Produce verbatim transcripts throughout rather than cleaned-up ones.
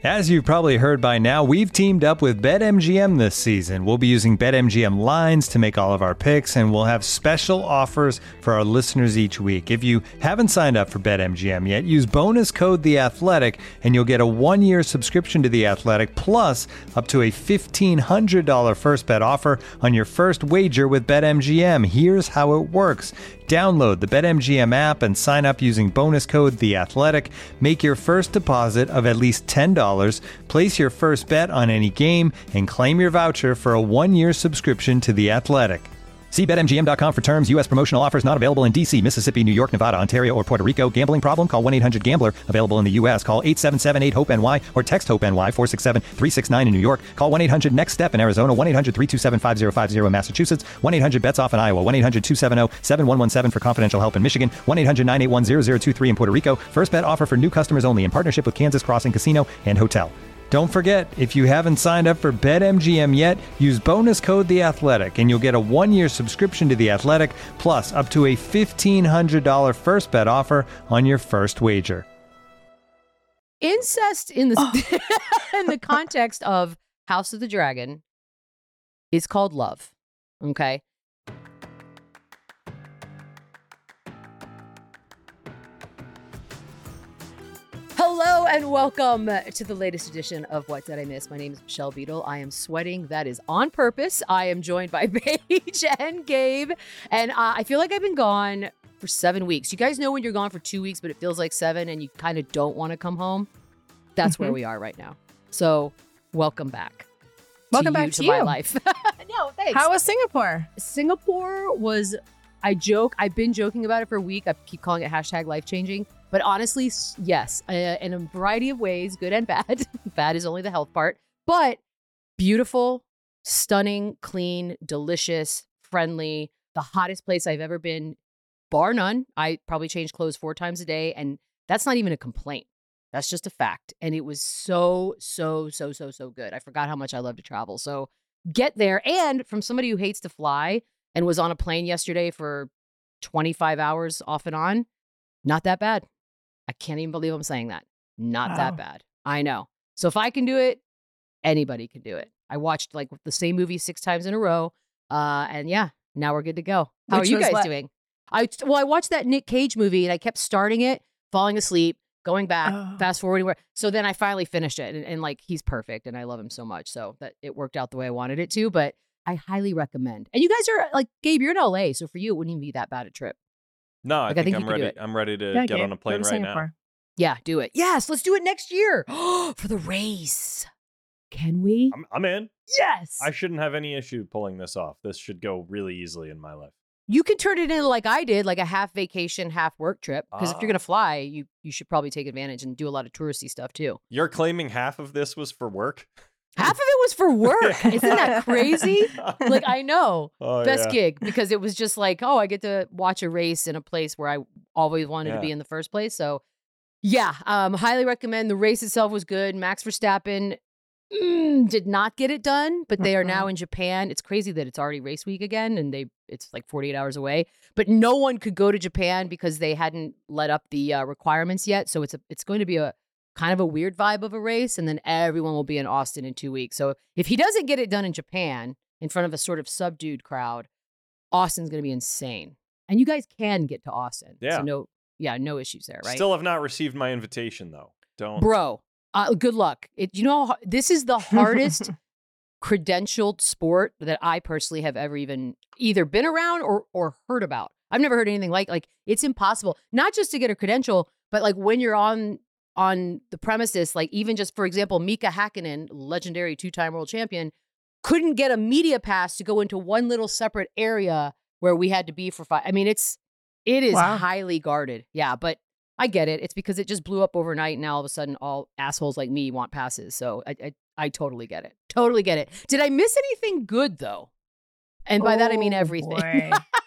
As you've probably heard by now, we've teamed up with BetMGM this season. We'll be using BetMGM lines to make all of our picks, and we'll have special offers for our listeners each week. If you haven't signed up for BetMGM yet, use bonus code The Athletic, and you'll get a one-year subscription to The Athletic, plus up to a fifteen hundred dollars first bet offer on your first wager with BetMGM. Here's how it works. Download the BetMGM app and sign up using bonus code The Athletic. Make your first deposit of at least ten dollars. Place your first bet on any game and claim your voucher for a one-year subscription to The Athletic. See Bet M G M dot com for terms. U S promotional offers not available in D C, Mississippi, New York, Nevada, Ontario, or Puerto Rico. Gambling problem? Call one eight hundred gambler. Available in the U S. Call eight seven seven eight hope N Y or text HOPE-NY four six seven three six nine in New York. Call one eight hundred next step in Arizona. one eight hundred three two seven five zero five zero in Massachusetts. one eight hundred bets off in Iowa. one eight hundred two seven zero seven one one seven for confidential help in Michigan. one eight hundred nine eight one zero zero two three in Puerto Rico. First bet offer for new customers only in partnership with Kansas Crossing Casino and Hotel. Don't forget, if you haven't signed up for BetMGM yet, use bonus code The Athletic, and you'll get a one-year subscription to The Athletic, plus up to a fifteen hundred dollars first bet offer on your first wager. Incest in the oh. in the context of House of the Dragon is called love. Okay. Hello and welcome to the latest edition of What Did I Miss? My name is Michelle Beadle. I am sweating. That is on purpose. I am joined by Paige and Gabe. And uh, I feel like I've been gone for seven weeks. You guys know when you're gone for two weeks, but it feels like seven and you kind of don't want to come home? That's mm-hmm. where we are right now. So welcome back. Welcome to back you, to, to you. my life. No, thanks. How was Singapore? Singapore was, I joke, I've been joking about it for a week. I keep calling it hashtag life-changing. But honestly, yes, uh, in a variety of ways, good and bad. Bad is only the health part. But beautiful, stunning, clean, delicious, friendly, the hottest place I've ever been, bar none. I probably change clothes four times a day. And that's not even a complaint. That's just a fact. And it was so, so, so, so, so good. I forgot how much I love to travel. So get there. And from somebody who hates to fly and was on a plane yesterday for twenty-five hours off and on, not that bad. I can't even believe I'm saying that. Not wow. that bad. I know. So if I can do it, anybody can do it. I watched like the same movie six times in a row. Uh, and yeah, now we're good to go. How Which are you guys what? doing? I Well, I watched that Nick Cage movie and I kept starting it, falling asleep, going back, oh. fast forwarding. So then I finally finished it. And, and like, he's perfect and I love him so much. So that it worked out the way I wanted it to. But I highly recommend. And you guys are like, Gabe, you're in L A. So for you, it wouldn't even be that bad a trip. No, I, like, think I think I'm ready. I'm ready to yeah, get Gabe, on a plane right now. Yeah, do it. Yes, let's do it next year for the race. Can we? I'm, I'm in. Yes. I shouldn't have any issue pulling this off. This should go really easily in my life. You can turn it into like I did, like a half vacation, half work trip. Because ah. if you're going to fly, you, you should probably take advantage and do a lot of touristy stuff too. You're claiming half of this was for work? Half of it was for work. Isn't that crazy? Like, I know. Oh, Best yeah. gig, because it was just like, oh, I get to watch a race in a place where I always wanted yeah. to be in the first place. So, yeah, um, highly recommend. The race itself was good. Max Verstappen mm, did not get it done, but they are now in Japan. It's crazy that it's already race week again, and they it's like forty-eight hours away. But no one could go to Japan because they hadn't let up the uh, requirements yet. So it's a, it's going to be a kind of a weird vibe of a race, and then everyone will be in Austin in two weeks. So if he doesn't get it done in Japan in front of a sort of subdued crowd, Austin's going to be insane. And you guys can get to Austin. Yeah. So no, yeah, no issues there, right? Still have not received my invitation, though. Don't. Bro, uh, good luck. It, you know, this is the hardest credentialed sport that I personally have ever even either been around or or heard about. I've never heard anything like, like, it's impossible, not just to get a credential, but like when you're on on the premises, like even just, for example, Mika Hakkinen, legendary two-time world champion, couldn't get a media pass to go into one little separate area where we had to be for five. I mean, it's, it is wow. highly guarded. Yeah, but I get it. It's because it just blew up overnight. And now all of a sudden, all assholes like me want passes. So I, I, I totally get it. Totally get it. Did I miss anything good though? And by oh, that, I mean everything.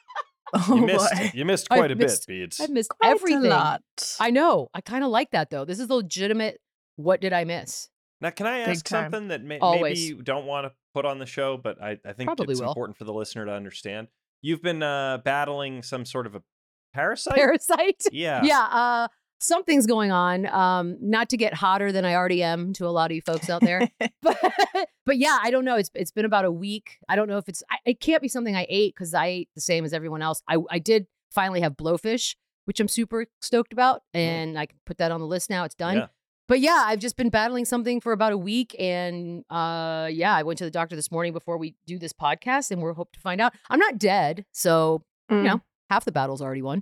Oh, you missed boy. you missed quite I've a missed, bit, Beads. I've missed Quite everything. A lot. I know. I kind of like that though. This is the legitimate. What did I miss? Now, can I Big ask time. something that may, maybe Always. you don't want to put on the show, but I, I think Probably it's will. important for the listener to understand. You've been uh, battling some sort of a parasite? Parasite? Yeah. Yeah. Uh, something's going on. Um, not to get hotter than I already am to a lot of you folks out there, but but yeah, I don't know. It's it's been about a week. I don't know if it's. I, it can't be something I ate because I ate the same as everyone else. I I did finally have blowfish, which I'm super stoked about, and I can put that on the list now. It's done. Yeah. But yeah, I've just been battling something for about a week, and uh, yeah, I went to the doctor this morning before we do this podcast, and we're hope to find out. I'm not dead, so Mm. you know, half the battle's already won.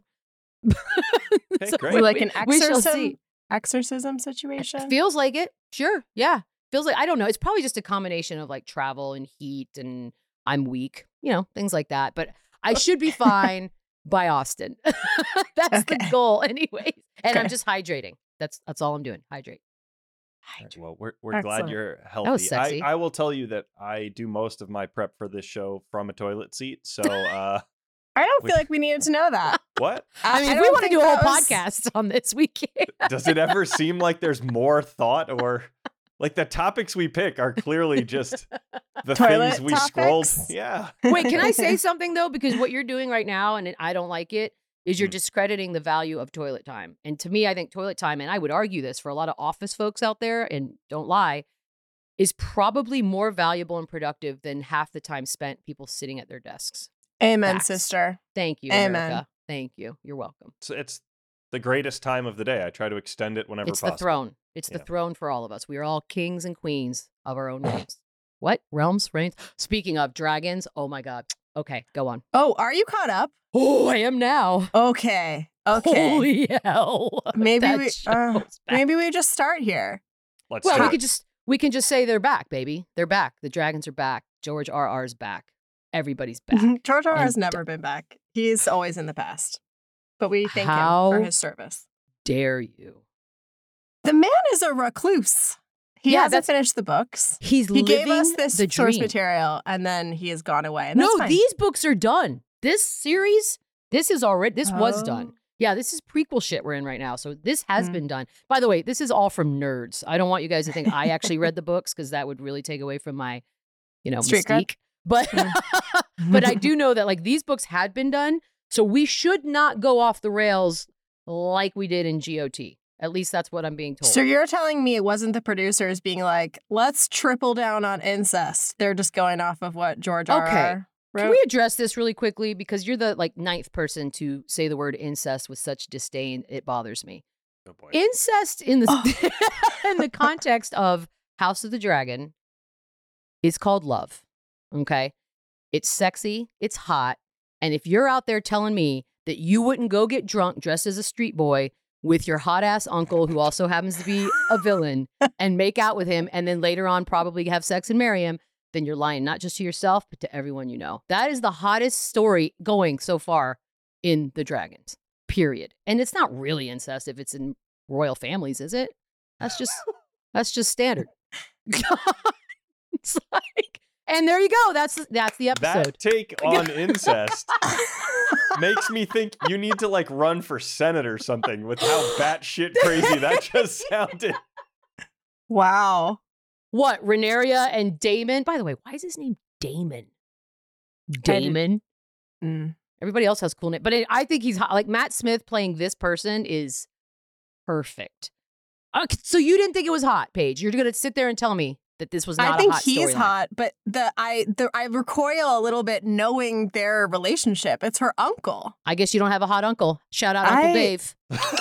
Okay, So great. We like we- an we shall exorcism, see. exorcism situation. Feels like it. Sure. Yeah. Feels like, I don't know. It's probably just a combination of like travel and heat and I'm weak, you know, things like that. But I should be fine by Austin. That's the Okay. goal anyways. And I'm Okay. just hydrating. That's that's all I'm doing. Hydrate. All right, well, we're we're glad Excellent. you're healthy. was sexy. I, I will tell you that I do most of my prep for this show from a toilet seat. So, uh, I don't We- feel like we needed to know that. what? I mean, if don't we want to think do a whole that was- podcast on this, we can. Does it ever seem like there's more thought, or like the topics we pick are clearly just the Toilet things we scrolled? topics? Yeah. Wait, can I say something though? Because what you're doing right now, and I don't like it, is you're Mm. discrediting the value of toilet time. And to me, I think toilet time, and I would argue this for a lot of office folks out there, and don't lie, is probably more valuable and productive than half the time spent people sitting at their desks. Amen, Facts. sister. Thank you, Amen. America. Thank you. You're welcome. It's, it's the greatest time of the day. I try to extend it whenever It's possible. the throne. It's the Yeah. throne for all of us. We are all kings and queens of our own realms. What? Realms? Reigns? Speaking of dragons, oh my God. Okay, go on. Oh, are you caught up? Oh, I am now. Okay. Okay. Holy hell. maybe That we show's uh, back. maybe we just start here. Let's Well, do we it. could just we can just say they're back, baby. They're back. The dragons are back. George R. R's back. Everybody's back. George R. R. And has never been back. He's always in the past. But we thank him How for his service. Dare you? The man is a recluse. He Yeah, hasn't that's- finished the books. He's He living gave us this the source dream. material and then he has gone away. And that's No, fine. these books are done. This series, this is already this was Oh. done. Yeah, this is prequel shit we're in right now. So this has Mm. been done. By the way, this is all from nerds. I don't want you guys to think I actually read the books because that would really take away from my, you know, Street cred. mystique. But but I do know that like these books had been done. So we should not go off the rails like we did in G O T. At least that's what I'm being told. So you're telling me it wasn't the producers being like, let's triple down on incest. They're just going off of what George R. Okay. R. wrote. Can we address this really quickly? Because you're the like ninth person to say the word incest with such disdain. It bothers me. Good point. Incest in the Oh. in the context of House of the Dragon is called love. Okay. It's sexy, it's hot. And if you're out there telling me that you wouldn't go get drunk dressed as a street boy with your hot ass uncle who also happens to be a villain and make out with him and then later on probably have sex and marry him, then you're lying not just to yourself, but to everyone you know. That is the hottest story going so far in the Dragons, period. And it's not really incest if it's in royal families, is it? That's just that's just standard. It's like, and there you go. That's that's the episode. That take on incest makes me think you need to like run for senate or something with how batshit crazy that just sounded. Wow. What, Rhaenyra and Damon? By the way, why is his name Damon? Damon. Mm. Everybody else has cool name, but it, I think he's hot. Like Matt Smith playing this person is perfect. Uh, so you didn't think it was hot, Paige? You're gonna sit there and tell me that this was not I think a hot he's storyline. hot, but the I the I recoil a little bit knowing their relationship. It's her uncle. I guess you don't have a hot uncle. Shout out Uncle I- Dave.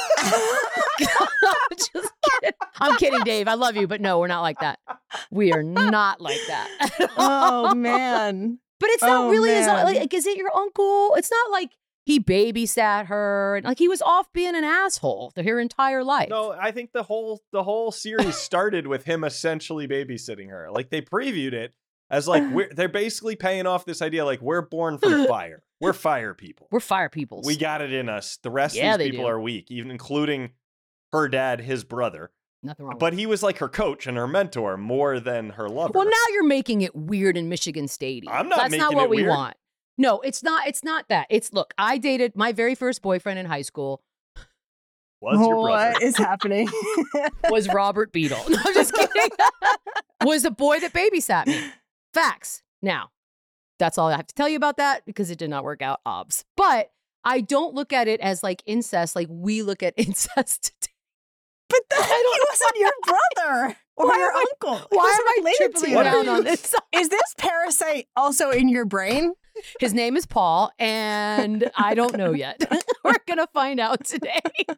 Just kidding. I'm kidding, Dave. I love you, but no, we're not like that. We are not like that. Oh man. But it's not Oh, really his, man. like, is it your uncle? It's not like he babysat her. Like he was off being an asshole the her entire life. No, I think the whole the whole series started with him essentially babysitting her. Like they previewed it as like we're, they're basically paying off this idea like we're born from fire. We're fire people. We're fire peoples. We got it in us. The rest Yeah, of they these people do. are weak, even including her dad, his brother. Nothing wrong But with he was like her coach and her mentor more than her lover. it. Well, now you're making it weird in Michigan State. I'm not That's not making what it we weird. want. No, it's not. It's not that. It's look, I dated my very first boyfriend in high school was your brother. What is happening? was Robert Beadle. No, I'm just kidding. Was a boy that babysat me. Facts. Now, that's all I have to tell you about that because it did not work out, obs. But I don't look at it as like incest, like we look at incest today. But then he wasn't your brother or Why your am I- uncle. Why He am I wasn't related to tripling you. down on this? Is this parasite also in your brain? His name is Paul, and I don't know yet. We're gonna find out today.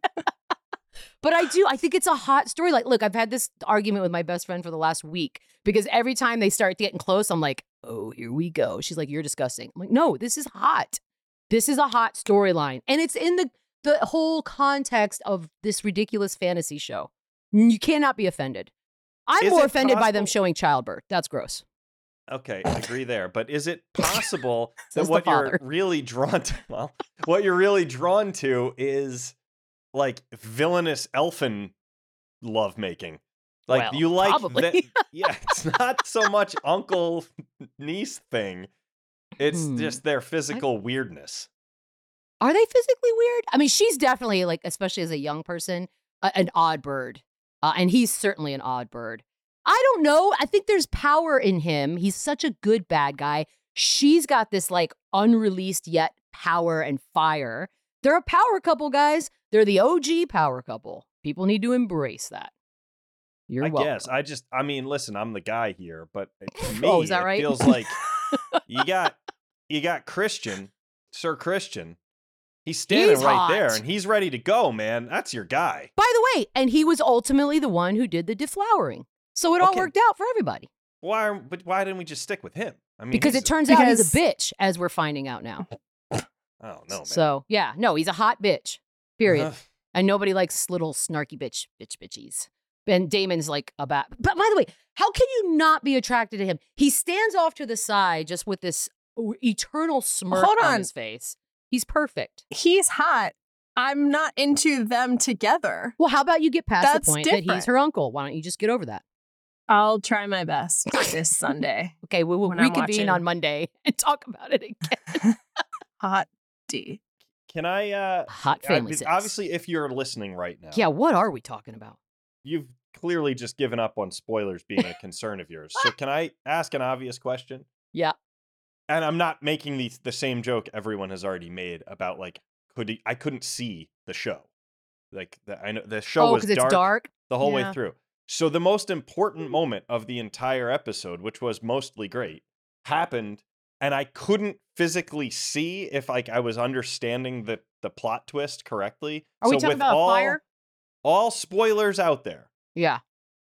But I do. I think it's a hot story. Like, look, I've had this argument with my best friend for the last week because every time they start getting close, I'm like, oh, here we go. She's like, you're disgusting. I'm like, no, this is hot. This is a hot storyline. And it's in the, the whole context of this ridiculous fantasy show. You cannot be offended. I'm Is more it offended by them possible- showing childbirth. That's gross. Okay, I agree there. But is it possible that Says the what you're father. really drawn to, well, what you're really drawn to is like villainous elfin lovemaking? Like Well, you like probably. that? Yeah, it's not so much uncle niece thing. It's Hmm. just their physical weirdness. Are they physically weird? I mean, she's definitely like, especially as a young person, a, an odd bird. Uh, and he's certainly an odd bird. I don't know. I think there's power in him. He's such a good bad guy. She's got this like unreleased yet power and fire. They're a power couple, guys. They're the O G power couple. People need to embrace that. You're I welcome. guess. I just, I mean, listen, I'm the guy here, but to me, Oh, is that it right? feels like you got, you got Christian, Sir Christian. He's standing He's right there, hot. and he's ready to go, man. That's your guy. By the way, and he was ultimately the one who did the deflowering. So it all Okay. worked out for everybody. Why? But why didn't we just stick with him? I mean, Because he's it turns out he's a Because- bitch, as we're finding out now. I don't know, man. So yeah, no, he's a hot bitch. Period. Ugh. And nobody likes little snarky bitch, bitch, bitchies. And Damon's like about. But by the way, how can you not be attracted to him? He stands off to the side just with this eternal smirk Hold on. on. his face. He's perfect. He's hot. I'm not into them together. Well, how about you get past That's the point that he's different. her uncle? Why don't you just get over that? I'll try my best this Sunday. Okay, we will When I'm reconvene watching. on Monday and talk about it again. Hot D. Can I? uh Hot I- family it's- sex. Obviously, if you're listening right now, Yeah, what are we talking about? you've clearly just given up on spoilers being a concern of yours. So, can I ask an obvious question? Yeah. And I'm not making the the same joke everyone has already made about like could he, I couldn't see the show, like the, I know the show Oh, was because it's dark. the whole way Yeah. through. So the most important moment of the entire episode, which was mostly great, happened, and I couldn't physically see if like I was understanding the the plot twist correctly. Are we So talking with about a all, fire? All spoilers out there. Yeah.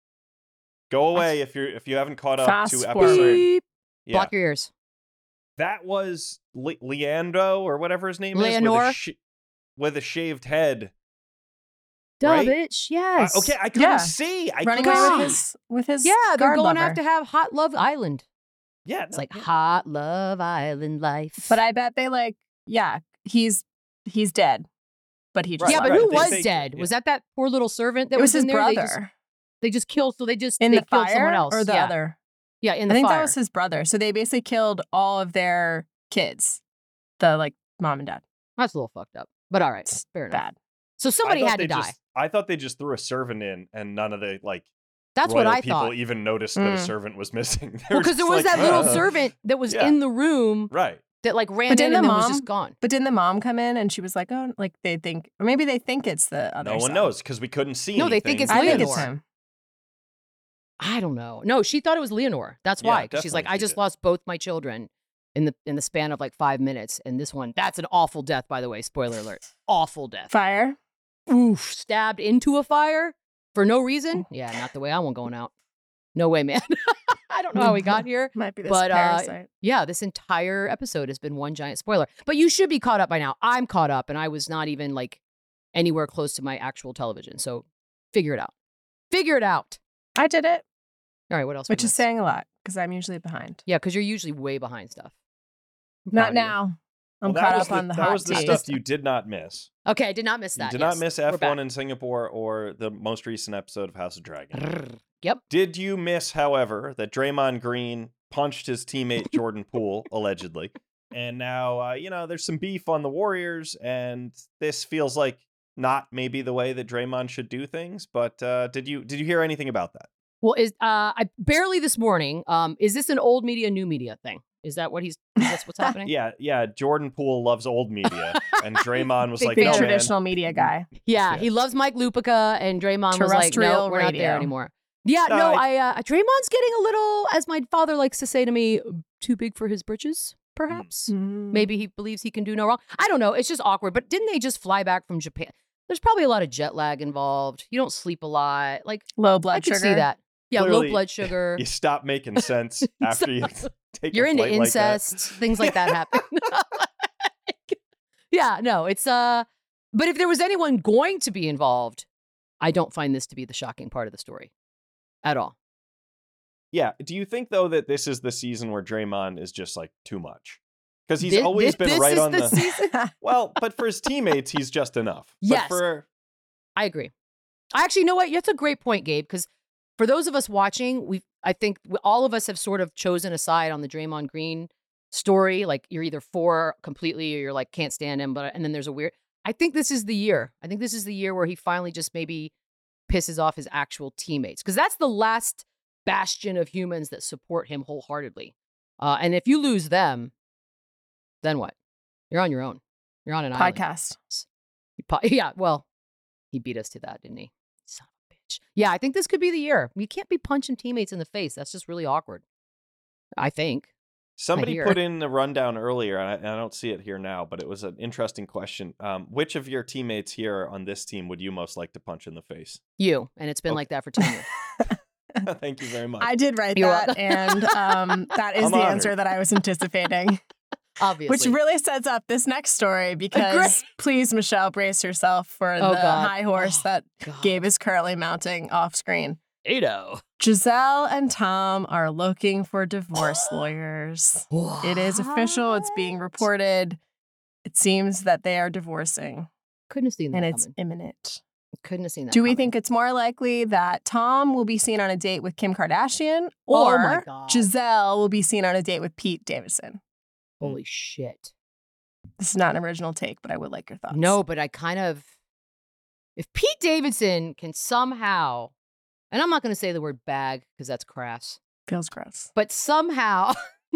Go away if you're if you haven't caught up Fast to forward. episode. Beep. Yeah, Block your ears. that was Le- Leandro or whatever his name is, with Leonor? a, sh- with a shaved head. Duh, Right? bitch. Uh, Yes. okay, I couldn't Yeah. see. I Running couldn't away God. with see. his with his Yeah, they're guard going lover. off to have Hot Love Island. Yeah, It's no, like yeah. Hot Love Island life. But I bet they like, yeah, he's he's dead. But he just Right, yeah, but right. who They was faked it, dead? yeah. Was that that poor little servant that it was was, his in there? brother They just, they just killed. So they just in they the killed fire someone else or the yeah. other. Yeah, in I the think fire. that was his brother. So they basically killed all of their kids, the like mom and dad. That's a little fucked up. But all right, It's fair enough. Bad. So I somebody thought had to they die. just- I thought they just threw a servant in, and none of the like That's what royal I people thought. even noticed that a Mm. servant was missing. They Well, were because there just was like, that little "Uh." servant that was Yeah. in the room Right. that like ran But in didn't and the then was mom- just gone. But didn't the mom come in and she was like, oh, like they think, or maybe they think it's the other No one son. knows because we couldn't see. No, they think anything. it's I think Leonor. it's him. I don't know. No, she thought it was Leonor. That's Yeah, why. 'Cause she's like, definitely I she just did. lost both my children in the in the span of like five minutes. And this one, that's an awful death, by the way. Spoiler alert. Awful death. Fire. Oof. Stabbed into a fire for no reason. Yeah, not the way I want going out. No way, man. I don't know how we got here. Might be this But, uh, parasite. Yeah, this entire episode has been one giant spoiler. But you should be caught up by now. I'm caught up, and I was not even like anywhere close to my actual television. So figure it out. Figure it out. I did it, All right, what else? we which is missed? saying a lot because I'm usually behind. Yeah, because you're usually way behind stuff. I'm proud Not of you. now. I'm Well, that caught was up the, on the that hot was the tea. stuff you did not miss. Okay, I did not miss You that. did yes. not miss We're F one back. in Singapore or the most recent episode of House of Dragon. Brrr. Yep. Did you miss, however, that Draymond Green punched his teammate Jordan Poole, allegedly? And now, uh, you know, there's some beef on the Warriors, and this feels like not maybe the way that Draymond should do things. But uh, did you did you hear anything about that? Well, is uh, I barely this morning. Um, is this an old media, new media thing? Is that what he's? Is that what's happening? Yeah, yeah. Jordan Poole loves old media, and Draymond was Big, like, big "No, man." traditional media guy. Yeah, Yeah. he loves Mike Lupica, and Draymond was like, Terrestrial "No, we're not there radio. anymore." Yeah, No, no, I- I, uh, Draymond's getting a little, as my father likes to say to me, too big for his britches, perhaps. Mm. Maybe he believes he can do no wrong. I don't know. It's just awkward. But didn't they just fly back from Japan? There's probably a lot of jet lag involved. You don't sleep a lot. Like, Low blood I could sugar. see that. Yeah, Clearly, low blood sugar. You stop making sense after you take. You're a into flight like that. incest. Things like that happen. Yeah, no, it's uh. But if there was anyone going to be involved, I don't find this to be the shocking part of the story, at all. Yeah. Do you think though that this is the season where Draymond is just like too much? Because he's Thi- always this, been this right is on the, the. season. Well, but for his teammates, he's just enough. Yes. But for I agree. I actually, you know what? That's a great point, Gabe. Because for those of us watching, we I think we, all of us have sort of chosen a side on the Draymond Green story. Like you're either for completely, or you're like can't stand him. But and then there's a weird. I think this is the year. I think this is the year where he finally just maybe pisses off his actual teammates, because that's the last bastion of humans that support him wholeheartedly. Uh, and if you lose them, then what? You're on your own. You're on an island. Podcast. You po- Yeah, well, he beat us to that, didn't he? Son of a bitch. Yeah, I think this could be the year. You can't be punching teammates in the face. That's just really awkward. I think. somebody hear. put in the rundown earlier, and I, and I don't see it here now, but it was an interesting question. Um, which of your teammates here on this team would you most like to punch in the face? You. And it's been Okay. like that for ten years. Thank you very much. I did write You're that, welcome. and um, that is I'm the honored. answer that I was anticipating. Obviously. Which really sets up this next story because please, Michelle, brace yourself for Oh, the God. high horse Oh, that God. Gabe is currently mounting off screen. Ado. Giselle and Tom are looking for divorce lawyers. It is official. It's being reported. It seems that they are divorcing, Couldn't have seen that and it's coming. imminent. Couldn't have seen that Do we coming. think it's more likely that Tom will be seen on a date with Kim Kardashian, Oh or my God. Giselle will be seen on a date with Pete Davidson? Holy shit. This is not an original take, but I would like your thoughts. No, but I kind of, if Pete Davidson can somehow, and I'm not going to say the word bag because that's crass, Feels gross. but somehow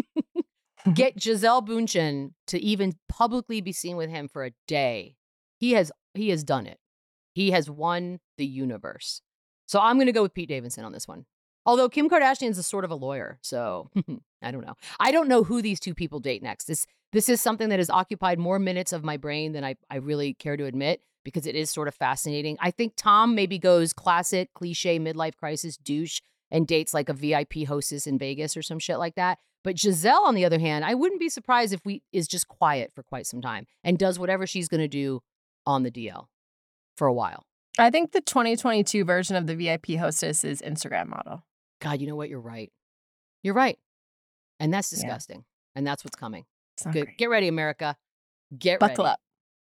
get Giselle Bündchen to even publicly be seen with him for a day, he has he has done it. He has won the universe. So I'm going to go with Pete Davidson on this one. Although Kim Kardashian is a sort of a lawyer, so I don't know. I don't know who these two people date next. This this is something that has occupied more minutes of my brain than I, I really care to admit, because it is sort of fascinating. I think Tom maybe goes classic, cliche, midlife crisis douche and dates like a V I P hostess in Vegas or some shit like that. But Giselle, on the other hand, I wouldn't be surprised if we is just quiet for quite some time and does whatever she's going to do on the D L for a while. I think the twenty twenty-two version of the V I P hostess is Instagram model. God, you know what? You're right. You're right. And that's Yeah. disgusting. And that's what's coming. It's not Good. great. Get ready, America. Get Buckle ready. up.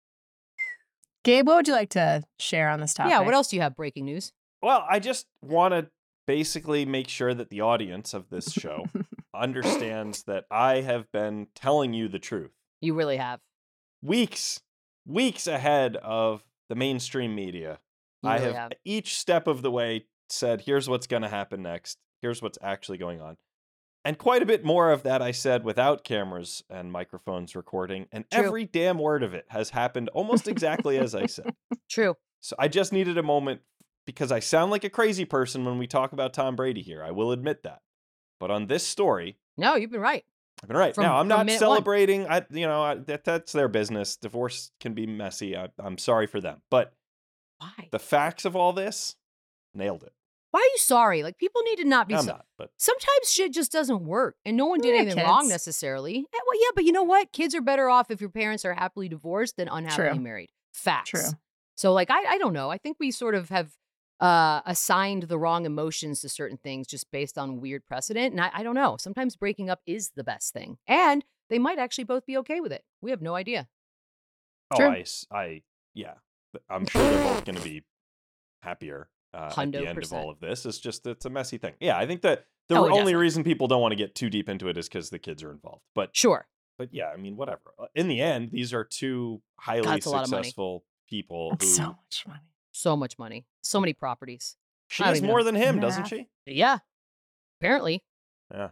Gabe, what would you like to share on this topic? Yeah, what else do you have breaking news? Well, I just want to basically make sure that the audience of this show understands that I have been telling you the truth. You really have. Weeks, weeks ahead of the mainstream media. You I really have, have. each step of the way said, here's what's going to happen next. Here's what's actually going on. And quite a bit more of that I said without cameras and microphones recording. And True. every damn word of it has happened almost exactly as I said. True. So I just needed a moment because I sound like a crazy person when we talk about Tom Brady here. I will admit that. But on this story, No, you've been right. I've been right. From- now, I'm from not minute celebrating. I, you know, I, that that's their business. Divorce can be messy. I, I'm sorry for them. But Why? the facts of all this, nailed it. Why are you sorry? Like, people need to not be I'm so- not, but Sometimes shit just doesn't work, and no one did Yeah, anything wrong kids. necessarily. Eh, Well, yeah, but you know what? Kids are better off if your parents are happily divorced than unhappily True. married. Facts. True. So, like, I, I don't know. I think we sort of have uh, assigned the wrong emotions to certain things just based on weird precedent. And I, I don't know. Sometimes breaking up is the best thing, and they might actually both be okay with it. We have no idea. oh, True. I, s- I, yeah, I'm sure they're both going to be happier uh, at the end of Hundo all of this. It's just it's a messy thing. Yeah, I think that the Oh, only definitely. reason people don't want to get too deep into it is because the kids are involved. But Sure. but yeah, I mean, whatever. Uh, In the end, these are two highly That's a lot of money. successful people That's who so much money. So much money. So many properties. she I don't has even more know. than him, Math. doesn't she? Yeah. Apparently. Yeah.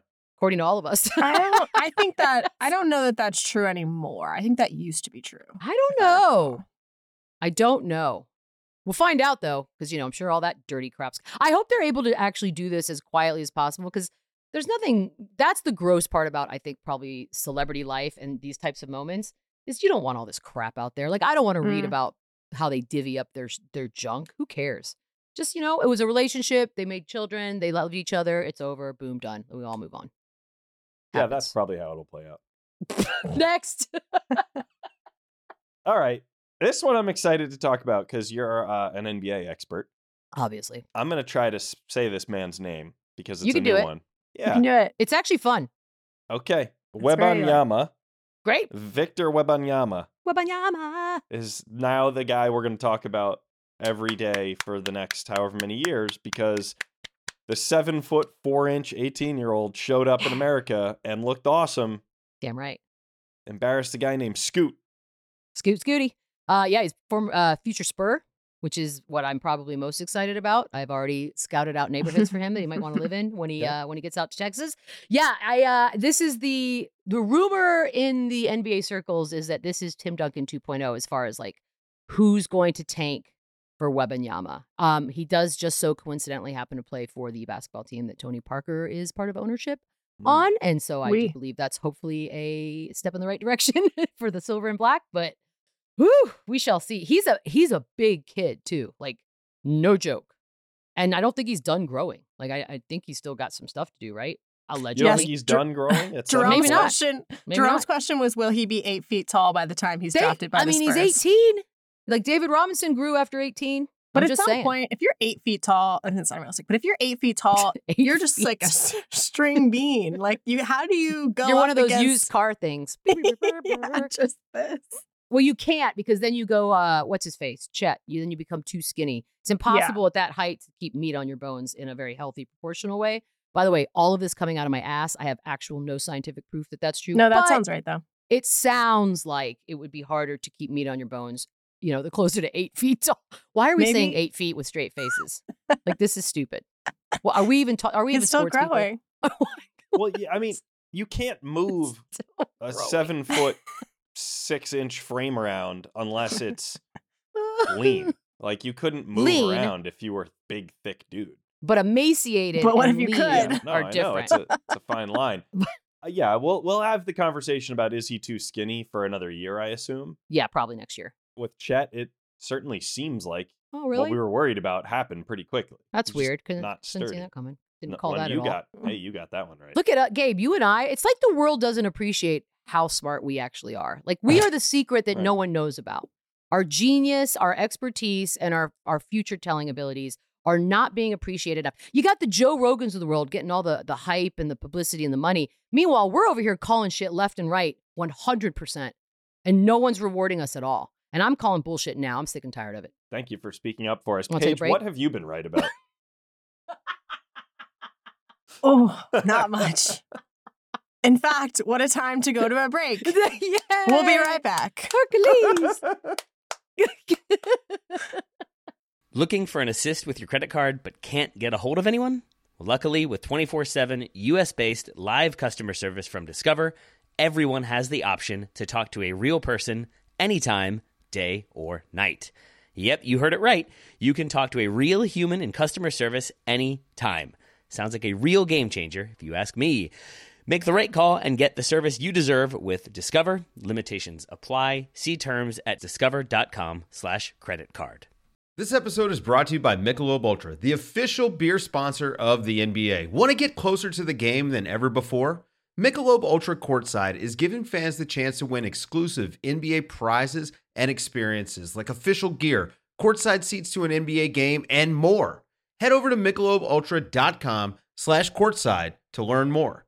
according to all of us. I don't. I think that I don't know that that's true anymore. I think that used to be true. I don't know. I don't know. We'll find out though, because you know I'm sure all that dirty crap's. I hope they're able to actually do this as quietly as possible, because there's nothing. That's the gross part about I think probably celebrity life and these types of moments is you don't want all this crap out there. Like I don't want to read Mm. about how they divvy up their their junk. Who cares? Just, you know, it was a relationship. They made children. They loved each other. It's over. Boom, done. We all move on. Yeah, that's Happens. probably how it'll play out. Next. All right. This one I'm excited to talk about because you're uh, an N B A expert. Obviously. I'm going to try to s- say this man's name because it's You a can new do it. one. You Yeah. can do it. It's actually fun. Okay. very, like- Wembanyama, Great. Victor Wembanyama Wembanyama. is now the guy we're going to talk about every day for the next however many years because the seven foot four inch eighteen year old showed up in America and looked awesome. Damn right. Embarrassed a guy named Scoot. Scoot Scooty. Uh, yeah, he's former uh, future Spur, which is what I'm probably most excited about. I've already scouted out neighborhoods for him that he might want to live in when he Yeah. uh, when he gets out to Texas. Yeah, I uh, this is the the rumor in the N B A circles is that this is Tim Duncan two point oh as far as like who's going to tank for Wembanyama. Um, he does just so coincidentally happen to play for the basketball team that Tony Parker is part of ownership Mm. on, and so I Oui. do believe that's hopefully a step in the right direction for the silver and black. But whew, we shall see. He's a he's a big kid too, like no joke, and I don't think he's done growing. Like I, I think he's still got some stuff to do. Right? You don't Allegedly, Yes, think he's Jer- done growing? At Jerome's Maybe not. question. Maybe Jerome's not. question was, will he be eight feet tall by the time he's They- drafted by I the mean, Spurs? he's eighteen. Like David Robinson grew after eighteen. But I'm at just some saying. point, if you're eight feet tall, and it's unrealistic, but if you're eight feet tall, Eight you're just feet like a s- string bean. Like you, how do you go? You're one up of those against... used car things. yeah, just this. Well, you can't because then you go, uh, what's his face? Chet. You then you become too skinny. It's impossible at that height to keep meat on your bones in a very healthy, proportional way. By the way, all of this coming out of my ass, I have actual no scientific proof that that's true. No, that but sounds right though. it sounds like it would be harder to keep meat on your bones, you know, the closer to eight feet tall. Why are we Maybe- saying eight feet with straight faces? Like, this is stupid. Well, are we even, ta- are we even It's still sports people? growing. Well, yeah, I mean, you can't move Still a growing. seven foot six inch frame around unless it's lean. Like you couldn't move Lean. around if you were a big, thick dude. But emaciated But what and if you lean could? No, are I know different. it's a it's a fine line. Uh, yeah, we'll we'll have the conversation about is he too skinny for another year? I assume Yeah, probably next year. with Chet, it certainly seems like Oh, what really? we were worried about happened pretty quickly. That's He's just weird. Couldn't, not couldn't see sturdy. that coming. Didn't No, call one that you at got. all. Hey, you got that one right. Look at uh, Gabe, you and I. It's like the world doesn't appreciate how smart we actually are. Like we are the secret that Right. no one knows about. Our genius, our expertise, and our our future telling abilities are not being appreciated enough. You got the Joe Rogans of the world getting all the the hype and the publicity and the money. Meanwhile, we're over here calling shit left and right, one hundred percent, and no one's rewarding us at all. And I'm calling bullshit now. I'm sick and tired of it. Thank you for speaking up for us. Wanna take a Paige, break? what have you been right about? Oh, not much. In fact, what a time to go to a break. yeah. We'll be right back. Hercules. Looking for an assist with your credit card but can't get a hold of anyone? Well, luckily, with twenty-four seven U S-based live customer service from Discover, everyone has the option to talk to a real person anytime, day or night. Yep, you heard it right. You can talk to a real human in customer service anytime. Sounds like a real game changer, if you ask me. Make the right call and get the service you deserve with Discover. Limitations apply. See terms at discover.com slash credit card. This episode is brought to you by Michelob Ultra, the official beer sponsor of the N B A. Want to get closer to the game than ever before? Michelob Ultra Courtside is giving fans the chance to win exclusive N B A prizes and experiences like official gear, courtside seats to an N B A game, and more. Head over to michelobultra.com slash courtside to learn more.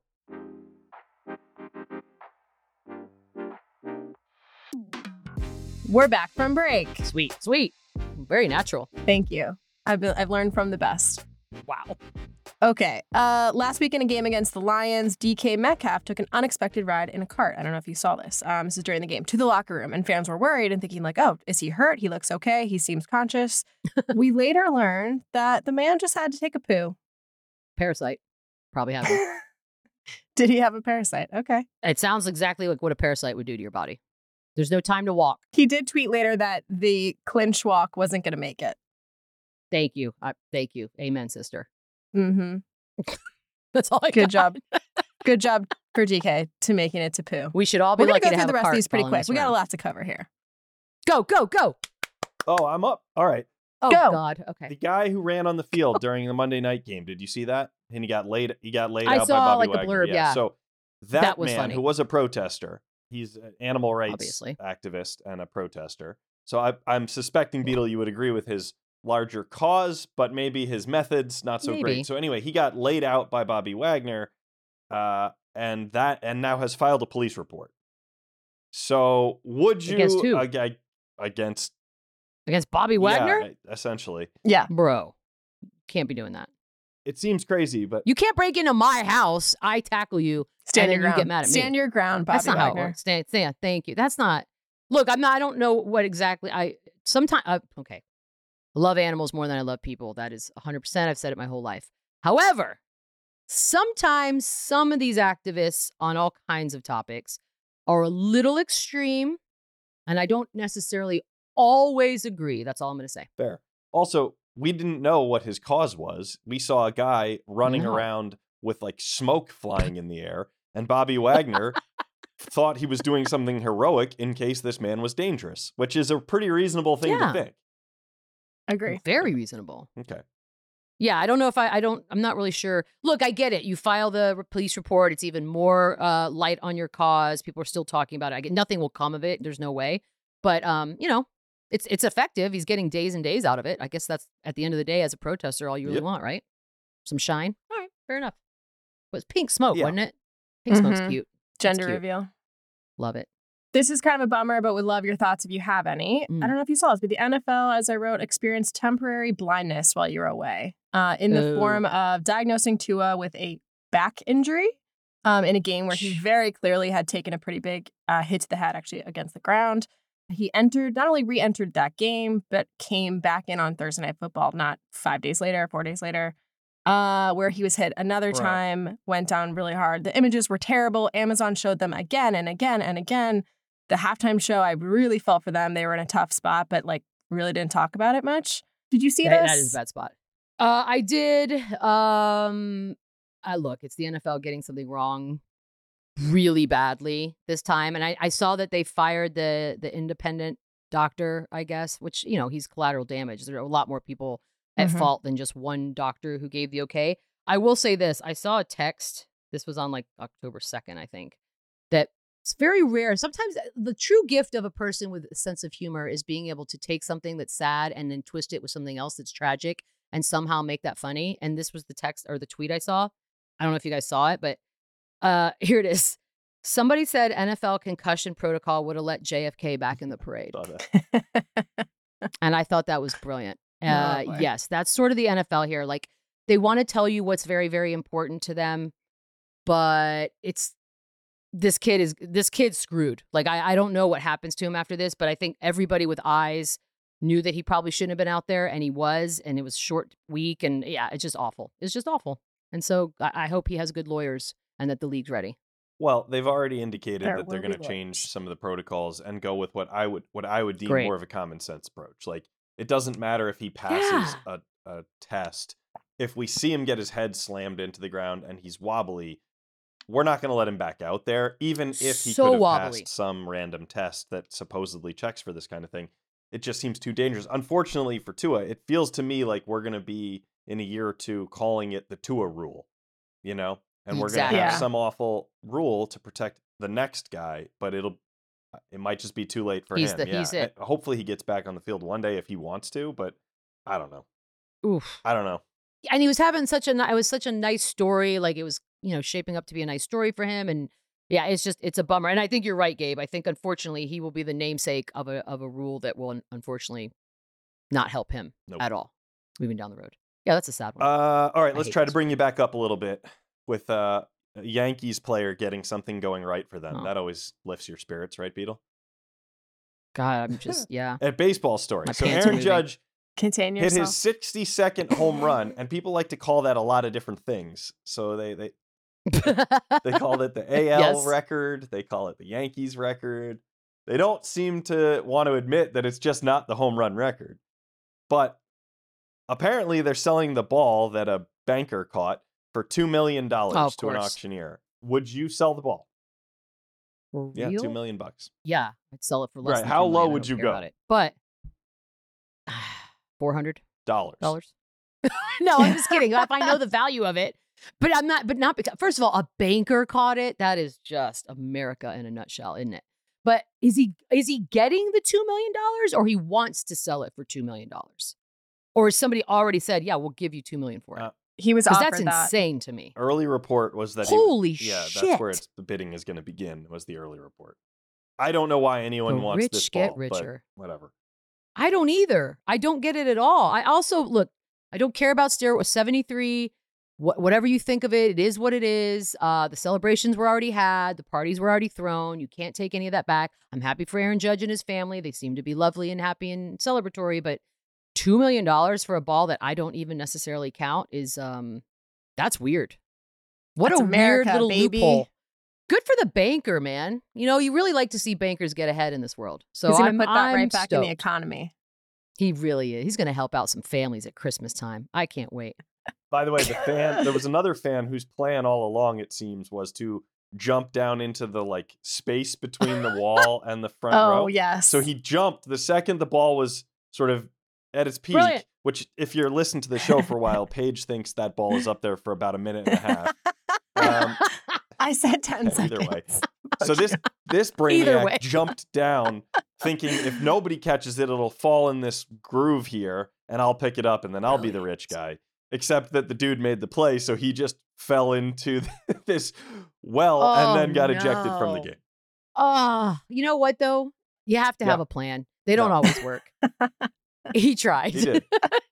We're back from break. Sweet, sweet. Very natural. Thank you. I've been, I've learned from the best. Wow. Okay. Uh, last week in a game against the Lions, D K Metcalf took an unexpected ride in a cart. I don't know if you saw this. Um, this is during the game to the locker room, and fans were worried and thinking like, "Oh, is he hurt? He looks okay. He seems conscious." We later learned that the man just had to take a poo. Parasite. Probably happened. Did he have a parasite? Okay. It sounds exactly like what a parasite would do to your body. There's no time to walk. He did tweet later that the clinch walk wasn't going to make it. Thank you. I, thank you. Amen, sister. Mm-hmm. That's all I Good got. job. Good job for G K to making it to poo. We should all be We're going lucky to go to through have the a rest of cart these pretty following quick. us We got a around. lot to cover here. Go, go, go. Oh, I'm up. All right. Oh, Go. God. The Okay. guy who ran on the field during the Monday night game. Did you see that? And he got laid. He got laid I out saw, by Bobby like, the Wagner. blurb, yeah. So that, That was man funny. who was a protester. He's an animal rights Obviously. activist and a protester. So I, I'm suspecting, Beetle, you would agree with his larger cause, but maybe his methods not so Maybe. great. So anyway, he got laid out by Bobby Wagner, uh, and that and now has filed a police report. So would you Against who? ag- against Against Bobby Wagner? Yeah, essentially. Yeah. Bro. Can't be doing that. It seems crazy, but You can't break into my house. I tackle you. Stand and your then ground. you get mad at me. Stand your ground, Bobby That's not how it Wagner. works. Stand, stand, thank you. That's not. Look, I'm not. I don't know what exactly. I sometimes. Uh, okay, I love animals more than I love people. That is one hundred percent. I've said it my whole life. However, sometimes some of these activists on all kinds of topics are a little extreme, and I don't necessarily always agree. That's all I'm going to say. fair. Also, we didn't know what his cause was. We saw a guy running No. around with like smoke flying in the air, and Bobby Wagner thought he was doing something heroic in case this man was dangerous, which is a pretty reasonable thing Yeah. to think. Agree. Very reasonable. Okay. Yeah, I don't know if I, I don't, I'm not really sure. Look, I get it. You file the re- police report. It's even more uh, light on your cause. People are still talking about it. I get nothing will come of it. There's no way. But, um, you know, it's it's effective. He's getting days and days out of it. I guess that's at the end of the day, as a protester, all you really Yep. want, right? Some shine. All right, fair enough. It was pink smoke, Yeah. wasn't it? Pink smoke's Mhm. cute. Gender cute. reveal. Love it. This is kind of a bummer, but would love your thoughts if you have any. Mm. I don't know if you saw this, but the N F L, as I wrote, experienced temporary blindness while you were away uh, in the Oh. form of diagnosing Tua with a back injury um, in a game where he very clearly had taken a pretty big uh, hit to the head, actually, against the ground. He entered, not only re-entered that game, but came back in on Thursday Night Football, not five days later, four days later, uh, where he was hit another Right. time, went down really hard. The images were terrible. Amazon showed them again and again and again. The halftime show, I really felt for them. They were in a tough spot, but like really didn't talk about it much. Did you see That, this? that is a bad spot. Uh, I did. Um, I look, it's the N F L getting something wrong really badly this time, and I, I saw that they fired the the independent doctor. I guess, which you know, he's collateral damage. There are a lot more people at Mhm. fault than just one doctor who gave the okay. I will say this: I saw a text. This was on like October second, I think. That it's very rare. Sometimes the true gift of a person with a sense of humor is being able to take something that's sad and then twist it with something else that's tragic and somehow make that funny. And this was the text or the tweet I saw. I don't know if you guys saw it, but uh, here it is. Somebody said N F L concussion protocol would have let J F K back in the parade. Saw that. And I thought that was brilliant. Oh, Uh, boy. yes, that's sort of the N F L here. Like they want to tell you what's very, very important to them, but it's this kid is this kid's screwed. Like I, I don't know what happens to him after this, but I think everybody with eyes knew that he probably shouldn't have been out there, and he was, and it was short week, and yeah, it's just awful. It's just awful. And so I, I hope he has good lawyers and that the league's ready. Well, they've already indicated There that they're will going to be change lawyers. some of the protocols and go with what I would what I would deem Great. more of a common sense approach. Like it doesn't matter if he passes a, a test. If we see him get his head slammed into the ground and he's wobbly, we're not going to let him back out there, even if he So could have wobbly. passed some random test that supposedly checks for this kind of thing. It just seems too dangerous. Unfortunately for Tua, it feels to me like we're going to be in a year or two calling it the Tua rule, you know, and we're going Exactly. to have Yeah. some awful rule to protect the next guy, but it'll it might just be too late for He's him. the- yeah. he's it. Uh, Hopefully he gets back on the field one day if he wants to, but I don't know. Oof. I don't know. And he was having such a ni- it was such a nice story. Like it was, you know, shaping up to be a nice story for him. And yeah, it's just it's a bummer. And I think you're right, Gabe. I think unfortunately he will be the namesake of a of a rule that will un- unfortunately not help him Nope. at all moving down the road. Yeah, that's a sad one. Uh, all right, I let's hate try to this bring you back up a little bit with uh, a Yankees player getting something going right for them. Oh. That always lifts your spirits, right, Beetle? God, I'm just yeah. A baseball story. My So pants are Aaron moving. Judge Contain hit yourself. his sixty-second home run, and people like to call that a lot of different things. So they, they They called it the A L Yes. record. They call it the Yankees record. They don't seem to want to admit that it's just not the home run record. But apparently they're selling the ball that a banker caught for two million dollars Oh, of to an course. auctioneer. Would you sell the ball? For Yeah, real? two million bucks. Yeah, I'd sell it for less. Right, Than how two low million. I would don't you care go? About it. But four hundred Dollars. dollars. No, I'm just kidding. If I know the value of it, but I'm not. But not because. First of all, a banker caught it. That is just America in a nutshell, isn't it? But is he is he getting the two million dollars, or he wants to sell it for two million dollars, or has somebody already said, "Yeah, we'll give you two million for it"? Uh, He was Because offered that's that. insane to me. Early report was that he- Holy yeah, shit! that's where it's, the bidding is going to begin. Was the early report. I don't know why anyone The wants rich this get ball, richer. but whatever. I don't either. I don't get it at all. I also look. I don't care about steroids. seventy-three. Wh- whatever you think of it, it is what it is. Uh, the celebrations were already had. The parties were already thrown. You can't take any of that back. I'm happy for Aaron Judge and his family. They seem to be lovely and happy and celebratory. But two million dollars for a ball that I don't even necessarily count is um, that's weird. What That's a America, weird little baby. loophole. Good for the banker, man. You know, you really like to see bankers get ahead in this world. So He's going I'm, to put that I'm right back in the stoked. economy. He really is. He's going to help out some families at Christmas time. I can't wait. By the way, the fan, there was another fan whose plan all along, it seems, was to jump down into the like space between the wall and the front Oh, row. yes. So he jumped the second the ball was sort of at its peak, Brilliant. which if you're listening to the show for a while, Paige thinks that ball is up there for about a minute and a half. Um, I said ten either way. seconds. So this this Either brainiac way. jumped down thinking if nobody catches it, it'll fall in this groove here and I'll pick it up and then I'll be the rich guy. Except that the dude made the play, so he just fell into this well Oh, and then got ejected from the no. game. Oh, you know what, though? You have to have Yeah. a plan. They don't No. always work. He tried. He did.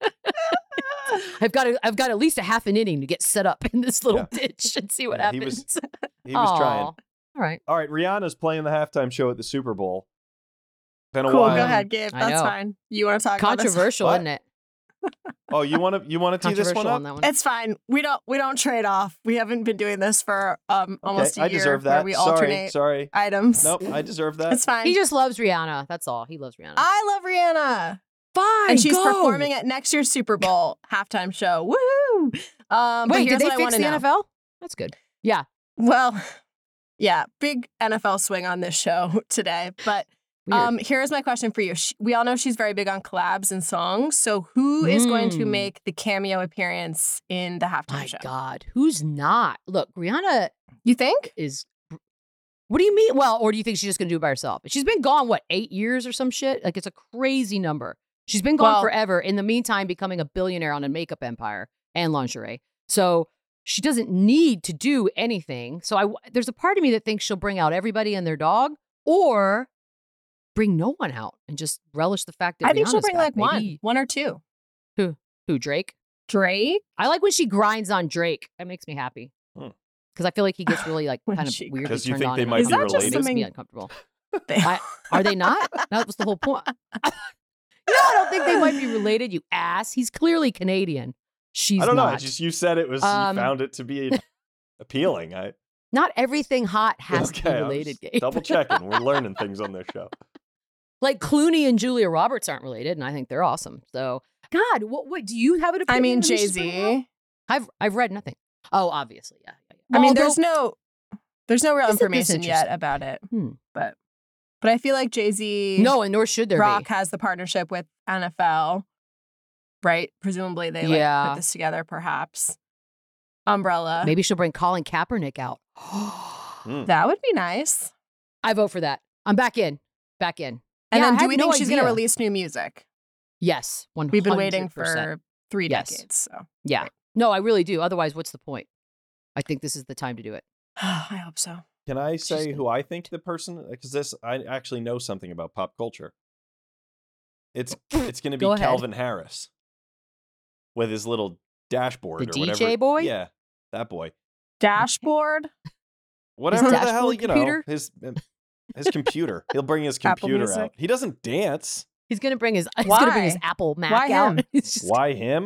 I've got a, I've got at least a half an inning to get set up in this little Yeah. ditch and see what Yeah, he happens. was- He was trying. Aw. All right. All right, Rihanna's playing the halftime show at the Super Bowl. Been a Cool. while. Go ahead, Gabe. I That's know. fine. You want to talk about this? Controversial, What? isn't it? Oh, you want to you want to tee this one Controversial up? on that one. It's fine. We don't we don't trade off. We haven't been doing this for um almost Okay, a I year deserve where that. we sorry, alternate sorry. items. Nope, I deserve that. It's fine. He just loves Rihanna. That's all. He loves Rihanna. I love Rihanna. Fine. And she's go. performing at next year's Super Bowl halftime show. Woohoo! Um, but Wait, here's did they what I fix wanna the know. N F L? That's good. Yeah. Well, yeah, big N F L swing on this show today. But Weird. um, here's my question for you. Sh- We all know she's very big on collabs and songs. So who is going to Mm. make the cameo appearance in the halftime My show? God. Who's not? Look, Rihanna You think? is. What do you mean? Well, or do you think she's just going to do it by herself? She's been gone, what, eight years or some shit? Like, it's a crazy number. She's been gone Well- forever. In the meantime, becoming a billionaire on a makeup empire and lingerie. So she doesn't need to do anything. So I, there's a part of me that thinks she'll bring out everybody and their dog, or bring no one out and just relish the fact that I think she'll Rihanna's bring back. like one, Maybe- one or two. Who, Drake? Drake? I like when she grinds on Drake. That makes me happy. Hmm. Because I feel like he gets really like When kind of she- weirdly 'Cause you turned think on. they and might Is that uncomfortable. just It makes me something- uncomfortable. They- I, are they not? That was the whole point. no, I don't think they might be related, you ass. He's clearly Canadian. She's I don't know. not. I just you said it was Um, you found it to be appealing. I Not everything hot has to okay, be I was related, Gabe. double checking. We're learning things on this show. Like Clooney and Julia Roberts aren't related, and I think they're awesome. So, God, what? What do you have an opinion? I mean, on who Jay she's bringing out? Z. I've I've read nothing. Oh, obviously, yeah. yeah, yeah. I mean, Although- there's no, there's no real Isn't this information yet interesting? about it. Hmm. But, but I feel like Jay Z. no, and nor should there Rock be. has the partnership with N F L, right? Presumably they like Yeah. put this together, perhaps. Umbrella. Maybe she'll bring Colin Kaepernick out. Hmm. That would be nice. I vote for that. I'm back in. Back in. And Yeah, I then do had we no think she's going to idea. release new music? Yes, one hundred percent. We've been waiting for three Yes. decades. So Yeah. No, I really do. Otherwise, what's the point? I think this is the time to do it. I hope so. Can I say Interesting. who I think the person? Because this, I actually know something about pop culture. It's it's going to be Go ahead. Calvin Harris with his little dashboard The or D whatever. J boy? Yeah, that boy. Dashboard. Whatever the hell, dashboard you know, computer? his um, his computer. He'll bring his Apple computer Music? out. He doesn't dance. He's gonna bring his. He's gonna bring his Why? Apple Mac Why out. him? It's just, Why him?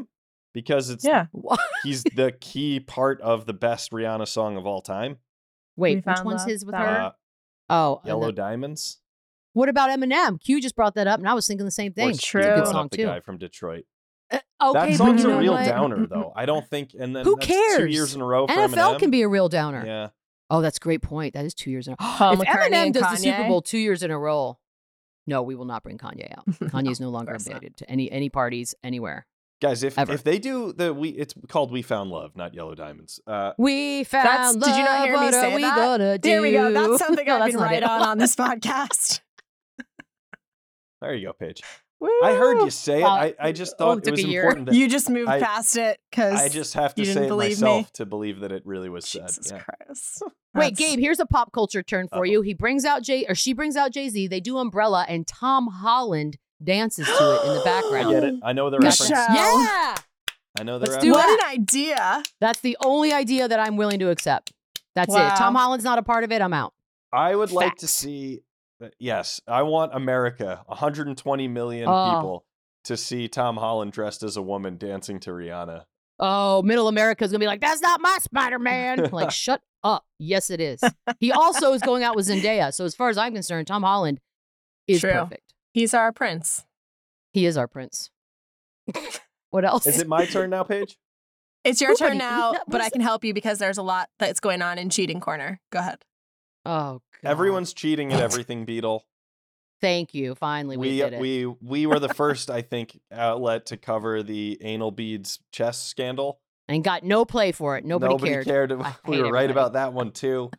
because it's Yeah. he's the key part of the best Rihanna song of all time. Wait, We which Found one's Love, his with that her? Uh, Oh, and Yellow the- Diamonds. what about Eminem? Q just brought that up, and I was thinking the same Or thing. she It's a True. good brought song up the too. guy from Detroit. Uh, okay, that but song's you a know real what? downer, though. I don't think. And then Who that's two cares? years in a row for N F L Eminem. can be a real downer. Yeah. Oh, that's a great point. That is two years in a row. Paul If McCartney Eminem and does the Super Kanye? Bowl two years in a row, no, we will not bring Kanye out. Kanye's no longer course not. invited to any any parties anywhere. Guys, if Ever. if they do the we, it's called "We Found Love," not "Yellow Diamonds." Uh, We That's, found did you not love, hear me what say are we that? gonna do? There we go. That's something No, I've that's been not right it. on on this podcast. there you go, Paige. Woo! I heard you say it. Uh, I, I just oh, thought it it took was a year. important that You just moved I- past it because I just have to you say didn't it believe myself me. to believe that it really was said. Jesus Yeah. Christ. Wait, That's- Gabe, here's a pop culture turn for Uh-oh. you. He brings out Jay, or she brings out Jay-Z. They do Umbrella, and Tom Holland dances to it in the I background. get it. I know the Michelle. reference. Yeah, I know the Let's reference. do What it. an idea. that's the only idea that I'm willing to accept. That's Wow. it. Tom Holland's not a part of it. I'm out. I would like to Facts. see. uh, Yes, I want America, one hundred twenty million Oh. people, to see Tom Holland dressed as a woman dancing to Rihanna. Oh, Middle America's gonna be like, that's not my Spider-Man. Like, shut up. Yes, it is. He also is going out with Zendaya. So as far as I'm concerned, Tom Holland is True. perfect. He's our prince. He is our prince. What else? Is it my turn now, Paige? It's your Ooh, turn buddy, now, that but I was- can help you because there's a lot that's going on in Cheating Corner. Go ahead. Oh, God. Everyone's cheating at everything, Beetle. Thank you. Finally, we, We did it. we we were the first, I think, outlet to cover the anal beads chess scandal. and got no play for it. Nobody, cared. I We hate were right everybody. about that one too.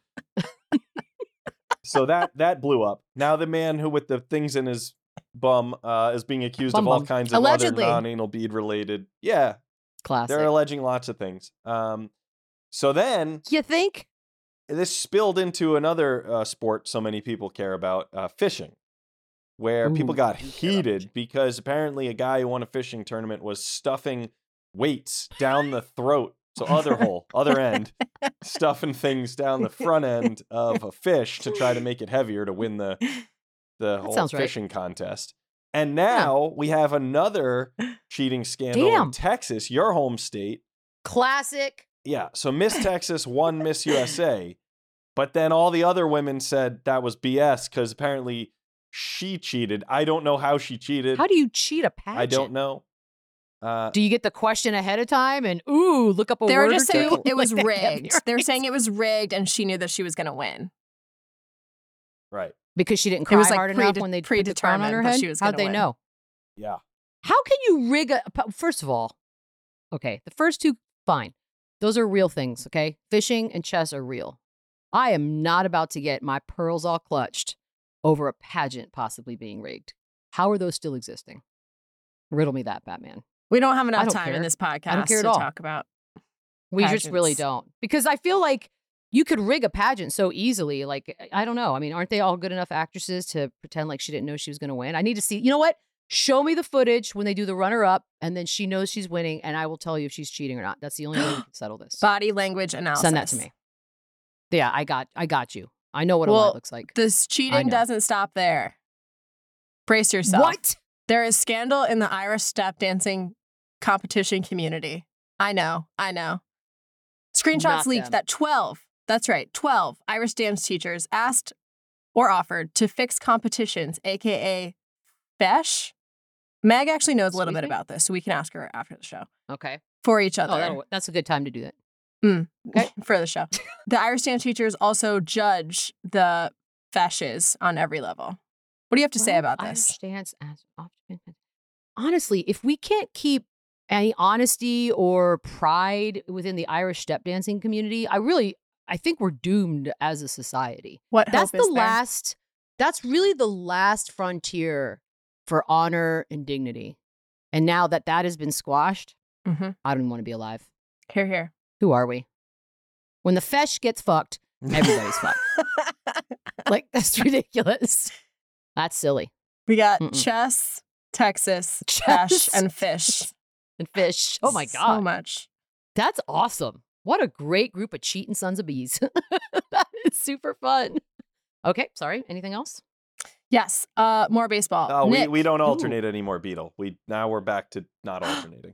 So that that blew up. Now the man who with the things in his bum uh, is being accused Bum of all bum. kinds of Allegedly. other non-anal bead related. Yeah, Classic. they're alleging lots of things. Um, so then you think? this spilled into another uh, sport so many people care about, uh, fishing, where people Ooh, got I do care about heated fishing. because apparently a guy who won a fishing tournament was stuffing weights down the throat. So other hole, other end, stuffing things down the front end of a fish to try to make it heavier to win the the whole sounds right. fishing contest. And now we have another cheating scandal Damn. in Texas, your home state. Classic. Yeah, so Miss Texas won Miss U S A, but then all the other women said that was B S because apparently she cheated. I don't know how she cheated. How do you cheat a pageant? I don't know. Uh, Do you get the question ahead of time and ooh, look up a They word were just or two? saying it was Like, they have rigged. your They were eyes. saying it was rigged and she knew that she was going to win. right. because she didn't It cry was, like, hard enough prede- when they put the crown on her predetermined that head. she was How'd gonna they win. know? Yeah. How can you rig a? First of all, okay, the first two, fine. Those are real things, okay? Fishing and chess are real. I am not about to get my pearls all clutched over a pageant possibly being rigged. How are those still existing? Riddle me that, Batman. We don't have I enough don't time care. in this podcast I don't care at to all. talk about. We just really Pageants. don't. Because I feel like you could rig a pageant so easily. Like, I don't know. I mean, aren't they all good enough actresses to pretend like she didn't know she was going to win? I need to see, you know what? Show me the footage when they do the runner up and then she knows she's winning and I will tell you if she's cheating or not. That's the only way we can settle this. Body language analysis. Send that to me. Yeah, I got I got you. I know what a Well, lie looks like. This I cheating know. doesn't stop there. Brace yourself. What? There is scandal in the Irish step dancing competition community. I know, I know. Screenshots Not leaked them. that twelve, that's right, twelve Irish dance teachers asked or offered to fix competitions, aka Fesh. Meg actually knows a little Excuse bit me? about this, so we can ask her after the show. Okay. For each Oh, other. that'll- that's a good time to do that. Okay. For the show. The Irish dance teachers also judge the Feshes on every level. What do you have to say Well, about Irish this? dance as often. Honestly, if we can't keep any honesty or pride within the Irish step dancing community, I really, I think we're doomed as a society. What That's hope is the there? last, that's really the last frontier for honor and dignity. And now that that has been squashed, Mhm. I don't even want to be alive. Here, here. Who are we? When the fesh gets fucked, everybody's fucked. Like, that's ridiculous. That's silly. We got Mm-mm. chess, Texas, Chess. Fesh, and fish. And fish. Oh my So God. much. That's awesome. What a great group of cheating sons of bees. That is super fun. Okay, sorry. Anything else? Yes. Uh, more baseball. Oh, we, Nick. we don't Ooh. alternate anymore, Beetle. We now we're back to not alternating.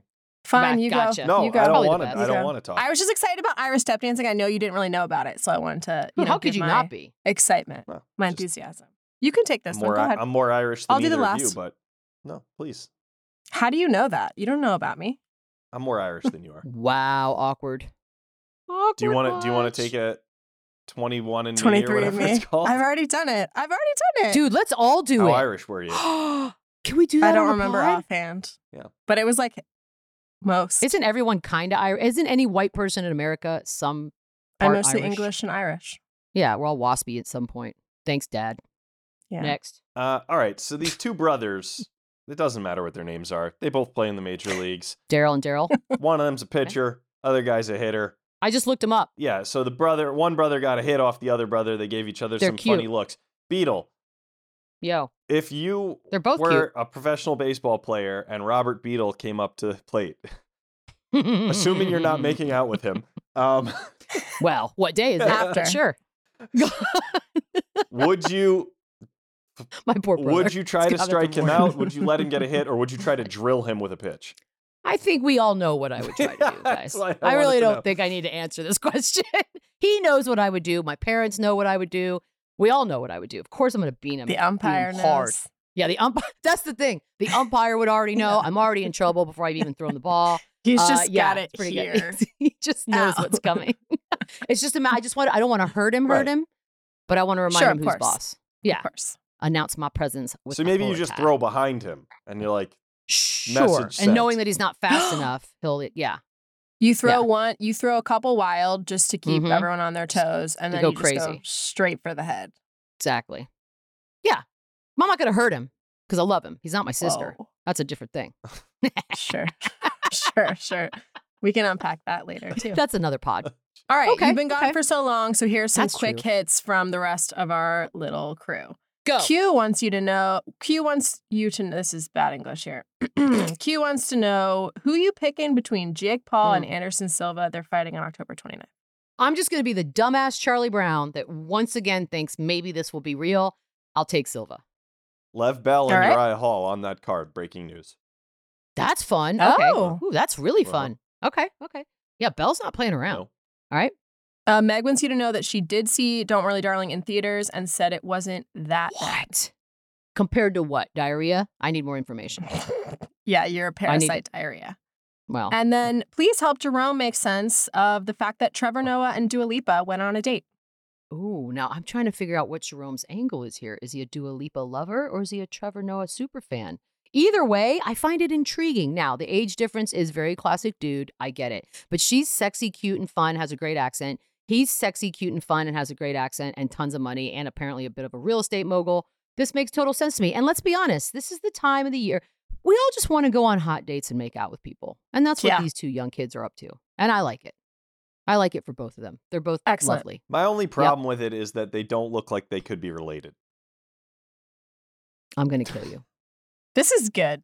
Fine, Back, you gotcha. go. No, you go. I don't Probably the want to. best. I You don't go. want to talk. I was just excited about Irish step dancing. I know you didn't really know about it, so I wanted to, you Ooh, know, how could give you my not be? excitement, Well, my just- enthusiasm. You can take this I'm one. more, Go ahead. I'm more Irish than I'll do the either of you, last. but no, please. How do you know that? You don't know about me. I'm more Irish than you are. Wow, awkward. Awkward Do you want to? Do you want much? to take a twenty-one and me or twenty-three and whatever me. it's called? I've already done it. I've already done it. Dude, let's all do How it. Irish were you? Can we do that? I don't on the remember pod? offhand. Yeah. But it was like most. Isn't everyone kind of Irish? Isn't any white person in America some I'm part mostly Irish? English and Irish. Yeah, we're all waspy at some point. Thanks, Dad. Yeah. Next. Uh, all right. So these two brothers, it doesn't matter what their names are. They both play in the major leagues. Daryl and Daryl. One of them's a pitcher. Other guy's a hitter. I just looked him up. Yeah. So the brother, one brother got a hit off the other brother. They gave each other They're some cute. funny looks. Beetle, Yo, if you they're both were a professional baseball player and Robert Beetle came up to the plate, cute. assuming you're not making out with him, um, Well, what day is it? After. Sure. would you My poor brother. would you try He's to got it strike from him work. out? Would you let him get a hit, or would you try to drill him with a pitch? I think we all know what I would try to do, guys. That's what I I really wanted to don't know. think I need to answer this question. He knows what I would do. My parents know what I would do. We all know what I would do. Of course, I'm going to beat him. The beat him umpire hard. knows. Yeah, the umpire. That's the thing. The umpire would already know. I'm already in trouble before I've even thrown the ball. He's Uh, just yeah, got it it's pretty here. good. He just knows Ow. what's coming. It's just a ma- I just want. I don't want to hurt him. Hurt Right. him. But I want to remind Sure, him of who's course. boss. Yeah. Of course. Announce my presence. With So maybe you just authority. throw behind him, and you're like, Sure. Message And knowing sent. that he's not fast enough, he'll. Yeah. You throw Yeah. one, you throw a couple wild just to keep Mhm. everyone on their toes, and To then go you just go crazy. straight for the head. Exactly. Yeah. I'm not going to hurt him because I love him. He's not my sister. Whoa. That's a different thing. Sure. sure, sure. We can unpack that later too. That's another pod. All right, Okay, you've been gone okay. for so long, so here's some That's quick true. hits from the rest of our little crew. Go. Q wants you to know. Q wants you to. This is bad English here. Q wants to know who you picking between Jake Paul Hmm. and Anderson Silva. They're fighting on October twenty-ninth. I'm just going to be the dumbass Charlie Brown that once again thinks maybe this will be real. I'll take Silva. Lev Bell and All right. Uriah Hall on that card. Breaking news. That's fun. Okay. Oh. Ooh, that's really Uh-huh. fun. Okay. Okay. Yeah, Bell's not playing around. No. All right. Uh, Meg wants you to know that she did see Don't Worry Darling in theaters and said it wasn't that bad. What? Compared to what? Diarrhea? I need more information. Yeah, you're a I need- parasite diarrhea. Well, And then please help Jerome make sense of the fact that Trevor Noah and Dua Lipa went on a date. ooh, now I'm trying to figure out what Jerome's angle is here. Is he a Dua Lipa lover or is he a Trevor Noah superfan? Either way, I find it intriguing. Now, the age difference is very classic dude. I get it. But she's sexy, cute, and fun, has a great accent. He's sexy, cute, and fun, and has a great accent and tons of money and apparently a bit of a real estate mogul. This makes total sense to me. And let's be honest, this is the time of the year. We all just want to go on hot dates and make out with people. And that's what Yeah. these two young kids are up to. And I like it. I like it for both of them. They're both Excellent. lovely. My only problem with it is that they don't look like they could be related. I'm going to kill you. This is good.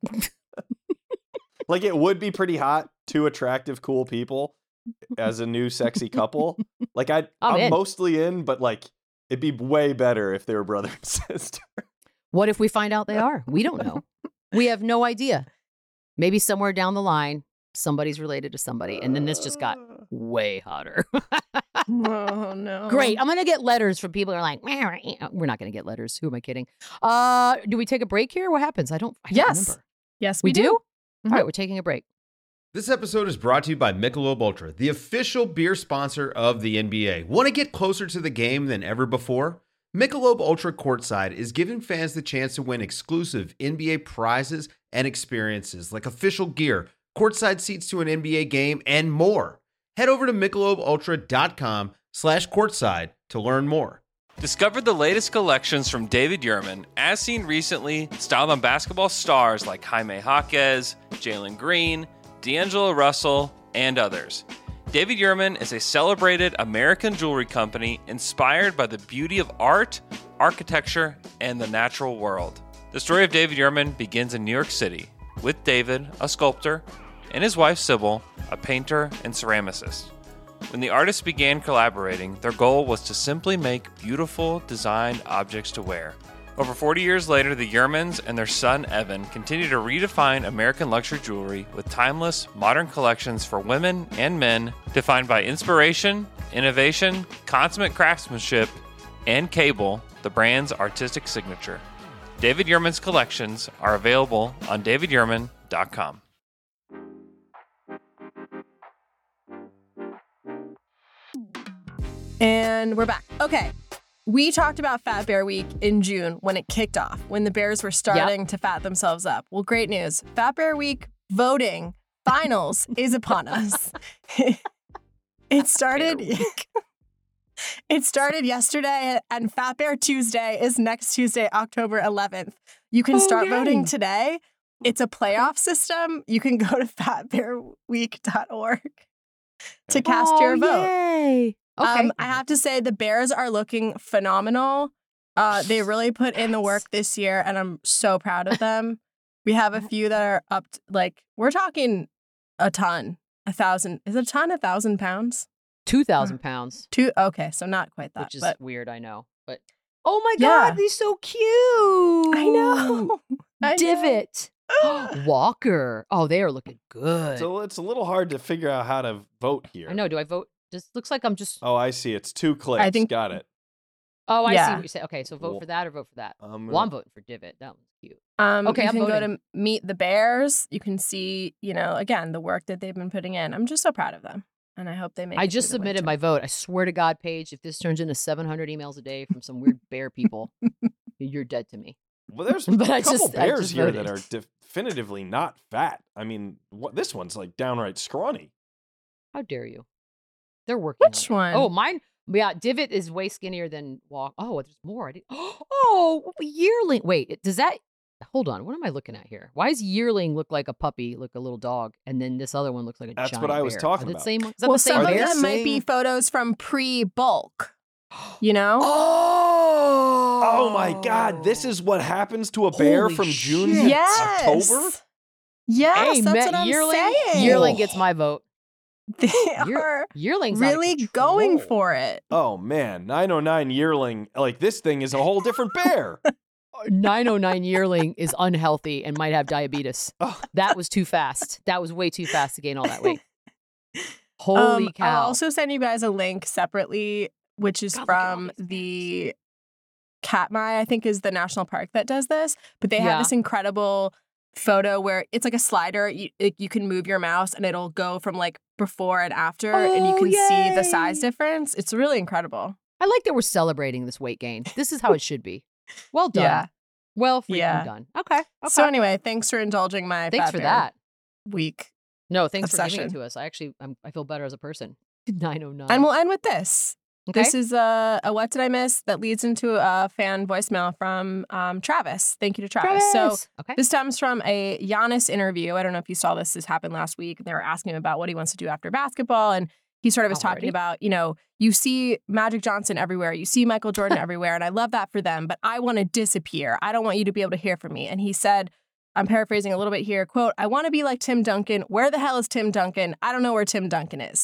Like, it would be pretty hot, two attractive, cool people as a new sexy couple. Like, I'd, I'm I'm in. mostly in, but like, it'd be way better if they were brother and sister. What if we find out they are? We don't know. We have no idea. Maybe somewhere down the line, somebody's related to somebody. And then this just got way hotter. Oh, no. Great. I'm going to get letters from people who are like, "Meh, meh." We're not going to get letters. Who am I kidding? Uh, do we take a break here? What happens? I don't, I don't Yes. remember. Yes, We, we, do? do. All right, we're taking a break. This episode is brought to you by Michelob Ultra, the official beer sponsor of the N B A. Want to get closer to the game than ever before? Michelob Ultra Courtside is giving fans the chance to win exclusive N B A prizes and experiences like official gear, courtside seats to an N B A game, and more. Head over to michelobultra.com slash courtside to learn more. Discover the latest collections from David Yurman, as seen recently, styled on basketball stars like Jaime Jaquez, Jalen Green, D'Angelo Russell, and others. David Yurman is a celebrated American jewelry company inspired by the beauty of art, architecture, and the natural world. The story of David Yurman begins in New York City, with David, a sculptor, and his wife Sybil, a painter and ceramicist. When the artists began collaborating, their goal was to simply make beautiful, designed objects to wear. Over forty years later, the Yermans and their son Evan continue to redefine American luxury jewelry with timeless, modern collections for women and men defined by inspiration, innovation, consummate craftsmanship, and cable, the brand's artistic signature. David Yurman's collections are available on david yurman dot com. And we're back. Okay. We talked about Fat Bear Week in June when it kicked off, when the Bears were starting yep. to fat themselves up. Well, great news. Fat Bear Week voting finals is upon us. It started It started yesterday, and Fat Bear Tuesday is next Tuesday, October eleventh. You can oh, start yay. voting today. It's a playoff system. You can go to fat bear week dot org to cast oh, your vote. Yay. Okay. Um, I have to say the Bears are looking phenomenal. Uh, they really put in the work this year, and I'm so proud of them. We have a few that are up, to, like, we're talking a ton, a thousand. Is it a ton, a thousand pounds? Two thousand pounds. Two. Okay, so not quite that. Which is but, weird, I know. But oh my yeah. God, he's so cute. I know. I Divot. Know. Walker. Oh, they are looking good. So it's a little hard to figure out how to vote here. I know. Do I vote? Just looks like I'm just. Oh, I see. It's two clicks. I think... Got it. Oh, I yeah. see what you say. Okay, so vote for that or vote for that. Um, well, I'm voting for Divot. That one's cute. Um, okay, you I'm can voting. go to Meet the Bears. You can see, you know, again, the work that they've been putting in. I'm just so proud of them. And I hope they make I it just through the submitted winter. my vote. I swear to God, Paige, if this turns into seven hundred emails a day from some weird bear people, you're dead to me. Well, there's But a I couple just- I bears just here voted. that are definitively not fat. I mean, what, this one's like downright scrawny. How dare you? They're working. Which on it. one? Oh, mine. Yeah, Divot is way skinnier than Walk. Oh, there's more. I did. Oh, Yearling. Wait, does that? Hold on. What am I looking at here? Why does Yearling look like a puppy, look a little dog, and then this other one looks like a That's giant what I was bear? talking Are they about. the same one? Is that Well, the same some of Are they bear? them might be same- photos from pre-bulk. You know? Oh! Oh my God! This is what happens to a bear Holy from June shit. to Yes. October. Yes, Hey, that's Matt, what I'm Yearling, saying. Yearling gets my vote. They Year- are Yearling's out of really going control. for it. Oh man, nine oh nine yearling. Like this thing is a whole different bear. nine oh nine Yearling is unhealthy and might have diabetes. Oh. That was too fast. That was way too fast to gain all that weight. Holy um, cow. I'll also send you guys a link separately, which is God, look at all from these the Katmai, I think is the national park that does this. But they Yeah. have this incredible photo where it's like a slider. You, it, you can move your mouse and it'll go from like before and after, and you Oh, can see the size yay. difference. It's really incredible. I like that we're celebrating this weight gain. This is how it should be. Well done. Yeah. Well freaking Yeah. done. Okay. okay. So anyway, thanks for indulging my thanks Fat for Bear that. week. No, thanks for giving obsession. it to us. I actually, I'm, I feel better as a person. nine oh nine. And we'll end with this. okay. This is a, a What Did I Miss that leads into a fan voicemail from um, Travis. Thank you to Travis. So Travis. okay. this stems from a Giannis interview. I don't know if you saw this. This happened last week. They were asking him about what he wants to do after basketball. And he sort of was talking Alrighty. about, you know, you see Magic Johnson everywhere. You see Michael Jordan everywhere. And I love that for them. But I want to disappear. I don't want you to be able to hear from me. And he said, I'm paraphrasing a little bit here, quote, I want to be like Tim Duncan. Where the hell is Tim Duncan? I don't know where Tim Duncan is.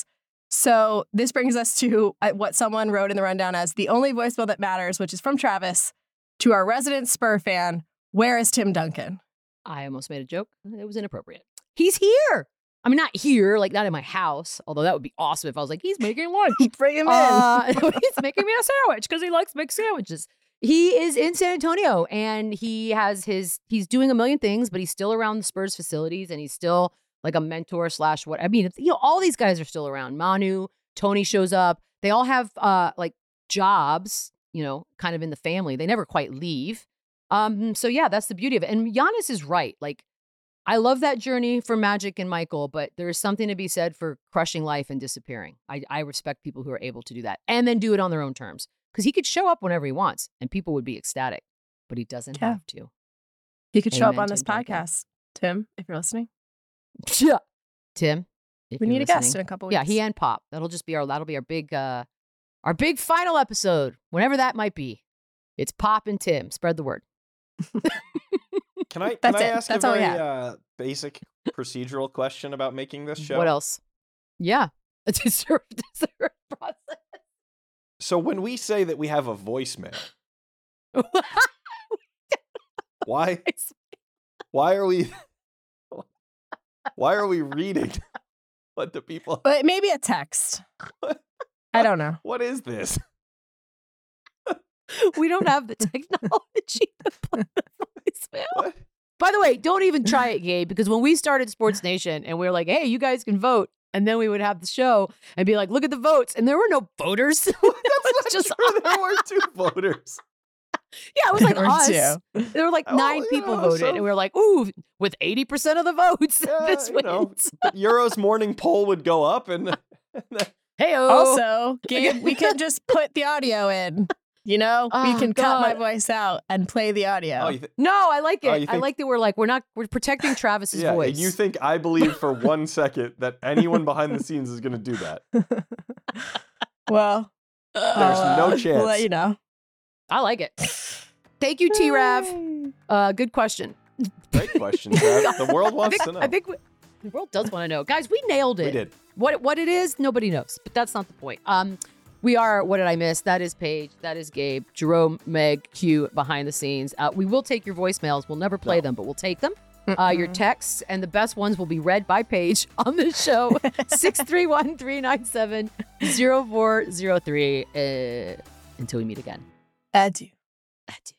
So this brings us to uh, what someone wrote in the rundown as the only voicemail that matters, which is from Travis to our resident Spur fan. Where is Tim Duncan? I almost made a joke. It was inappropriate. He's here. I mean, not here, like not in my house, although that would be awesome if I was like, he's making lunch. Bring him Uh, in. he's making me a sandwich because he likes big sandwiches. He is in San Antonio and he has his, he's doing a million things, but he's still around the Spurs facilities and he's still like a mentor slash what. I mean, it's, you know, all these guys are still around. Manu, Tony shows up. They all have uh like jobs, you know, kind of in the family. They never quite leave. Um, so yeah, that's the beauty of it. And Giannis is right. Like, I love that journey for Magic and Michael, but there is something to be said for crushing life and disappearing. I, I respect people who are able to do that and then do it on their own terms because he could show up whenever he wants and people would be ecstatic, but he doesn't Yeah. have to. He could show up Amen, on this Tim Duncan. podcast, Tim, if you're listening. Yeah. Tim, if We you're need a guest listening. in a couple weeks. Yeah, he and Pop. That'll just be our that'll be our big uh our big final episode, whenever that might be. It's Pop and Tim. Spread the word. Can I can That's I it. ask That's a all we very have. uh, basic procedural question about making this show? What else? Yeah. It's a sort of process. So when we say that we have a voicemail, Why? Why are we? Why are we reading what the people? But maybe a text. I don't know. What is this? We don't have the technology to play the voicemail. What? By the way, don't even try it, Gabe, because when we started Sports Nation and we were like, hey, you guys can vote. And then we would have the show and be like, look at the votes. And there were no voters. That's That's just true. There were two voters. Yeah, it was like There were us. two. There were like Oh, nine you people know, voted. so- And we were like, ooh, with eighty percent of the votes, Yeah, this you wins. know, the Euro's morning poll would go up, and, and then, Hey-o. Also, Gabe, we can just put the audio in. You know, Oh, we can cut my God. voice out and play the audio. oh, you th- No, I like it. Oh, you I think- like that we're like, we're not, we're protecting Travis's yeah, voice. and you think I believe for one second that anyone behind the scenes is going to do that? Well, There's I'll, no uh, chance. We'll let you know. I like it. Thank you, T-Rav. Uh, good question. Great question, Trav. The world I wants think, to know. I think we, the world does want to know. Guys, we nailed it. we did. What what it is, nobody knows, but that's not the point. Um, we are. What did I miss? That is Paige. That is Gabe. Jerome, Meg, Q behind the scenes. Uh, we will take your voicemails. We'll never play No. them, but we'll take them. Uh, your texts and the best ones will be read by Paige on the show. six three one, three nine seven, zero four zero three. Uh, until we meet again. Adieu. Adieu.